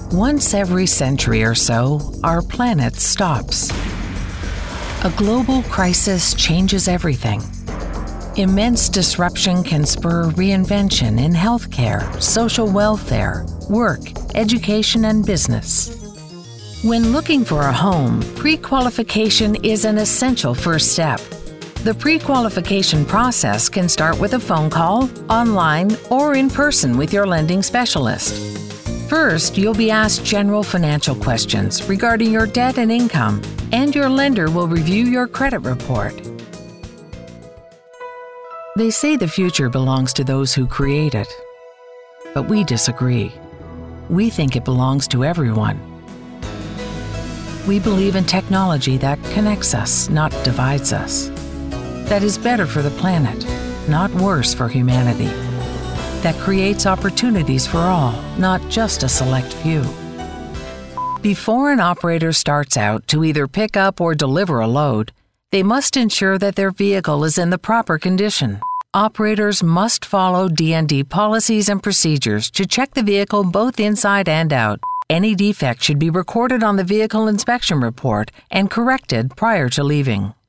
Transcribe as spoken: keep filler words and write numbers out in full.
Once every century or so, our planet stops. A global crisis changes everything. Immense disruption can spur reinvention in healthcare, social welfare, work, education, and business. When looking for a home, pre-qualification is an essential first step. The pre-qualification process can start with a phone call, online, or in person with your lending specialist. First, you'll be asked general financial questions regarding your debt and income, and your lender will review your credit report. They say the future belongs to those who create it, but we disagree. We think it belongs to everyone. We believe in technology that connects us, not divides us. That is better for the planet, not worse for humanity. That creates opportunities for all, not just a select few. Before an operator starts out to either pick up or deliver a load, they must ensure that their vehicle is in the proper condition. Operators must follow D and D policies and procedures to check the vehicle both inside and out. Any defect should be recorded on the vehicle inspection report and corrected prior to leaving.